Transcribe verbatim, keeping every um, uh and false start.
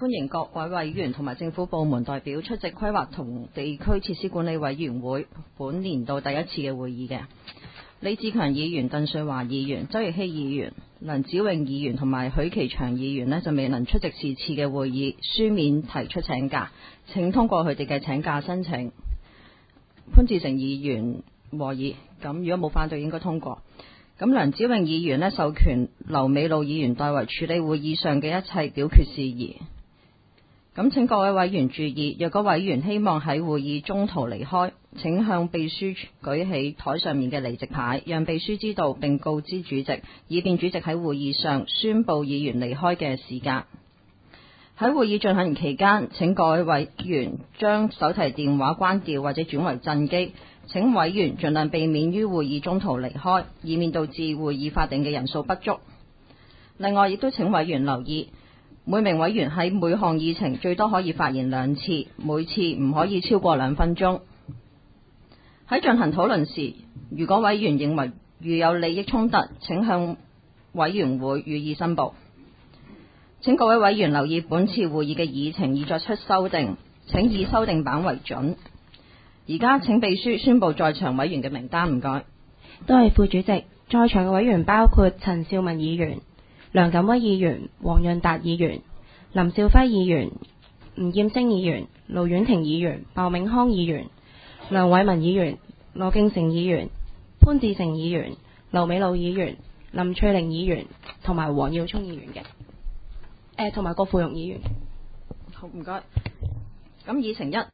歡迎各位委員同埋政府部門代表出席規劃同地區設施管理委員會本年度第一次嘅會議嘅。李志強議員、鄧瑞華議員、周奕希議員、梁子穎議員同埋許其祥議員呢就未能出席是次嘅會議，書面提出請假，請通過佢哋嘅請假申請。潘志成議員和議，咁如果冇反對應該通過。咁梁子穎議員呢授權劉美露議員代為處理會議上嘅一切表決事宜。咁請各位委員注意，若果委員希望喺會議中途離開，請向秘書舉起台上面嘅離席牌，讓秘書知道並告知主席，以便主席喺會議上宣布議員離開嘅時間。喺會議進行期間，請各位委員將手提電話關掉或者轉為震機。請委員盡量避免於會議中途離開，以免導致會議法定嘅人數不足。另外，亦都請委員留意，每名委員喺每項議程最多可以發言兩次，每次唔可以超過兩分鐘。喺進行討論時，如果委員認為遇有利益衝突，請向委員會予以申報。請各位委員留意本次會議嘅議程已作出修訂，請以修訂版為準。而家請秘書宣佈在場委員嘅名單，唔該。 多謝副主席。在場嘅委員包括陳兆文議員、梁錦威議員、黃潤達議員、林兆輝議員、吳劍星議員、盧婉婷議員、鮑明康議員、梁偉文議員、羅敬成議員、潘志成議員、劉美露議員、林翠玲議員同埋黃耀聰議員嘅，誒同埋郭富榮議員。 好，唔該。咁議程一。